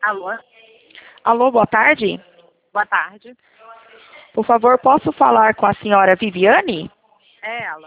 Alô, Alô, boa tarde. boa tarde. Por favor, posso falar com a senhora Viviane? É ela.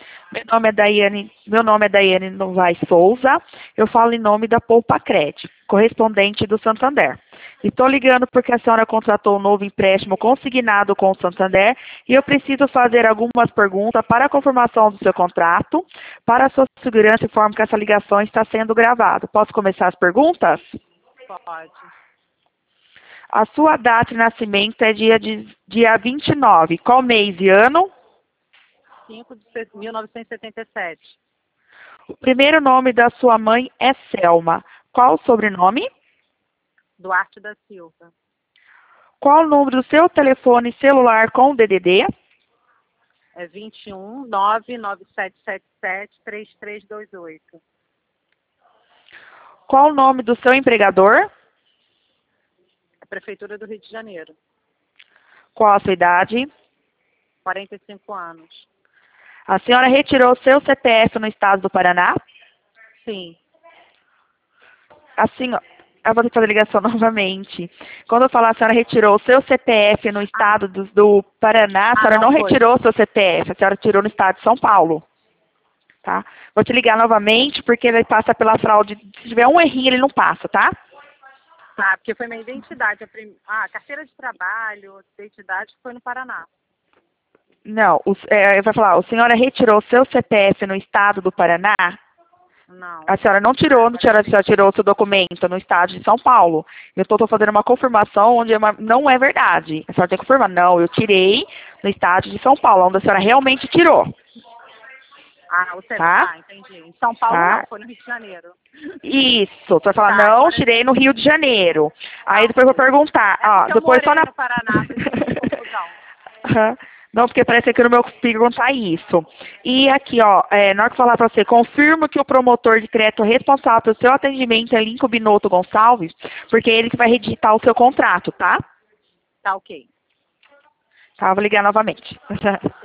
Meu nome é Daiane Novaes Souza. Eu falo em nome da Poupa Cred, correspondente do Santander. Estou ligando porque a senhora contratou um novo empréstimo consignado com o Santander e eu preciso fazer algumas perguntas para a confirmação do seu contrato. Para a sua segurança, informo que essa ligação está sendo gravada. Posso começar as perguntas? Pode. A sua data de nascimento é dia 29. Qual mês e ano? 5 de 1977. O primeiro nome da sua mãe é Selma. Qual o sobrenome? Duarte da Silva. Qual o número do seu telefone celular com DDD? É 21 99777 3328. Qual o nome do seu empregador? É Prefeitura do Rio de Janeiro. Qual a sua idade? 45 anos. A senhora retirou seu CPF no estado do Paraná? Sim. Eu vou ter que fazer a ligação novamente. Quando eu falar a senhora retirou o seu CPF no estado do Paraná, a senhora não não foi. retirou o seu CPF, a senhora tirou no estado de São Paulo. Tá? Vou te ligar novamente porque ele passa pela fraude. Se tiver um errinho, ele não passa, tá? Tá, porque foi minha identidade. Carteira de trabalho, identidade foi no Paraná. Não, vai falar, a senhora retirou o seu CPF no estado do Paraná? Não. A senhora não tirou, a senhora tirou o seu documento no estado de São Paulo. Eu estou fazendo uma confirmação onde não é verdade. A senhora tem que confirmar. Não, eu tirei no estado de São Paulo, onde a senhora realmente tirou. O CPF, Tá? entendi. Em São Paulo Tá? não, foi no Rio de Janeiro. Isso. Você vai falar, Tá, não, agora tirei no Rio de Janeiro. Aí depois eu vou perguntar. É porque eu Depois só morei na... no Paraná, por isso que eu tive confusão. Aham. Não, porque parece que no meu perguntar isso. E aqui, na hora que eu falar para você, confirmo que o promotor de crédito responsável pelo seu atendimento é Lincoln Binotto Gonçalves, porque é ele que vai reditar o seu contrato, tá? Tá ok. Tá, vou ligar novamente.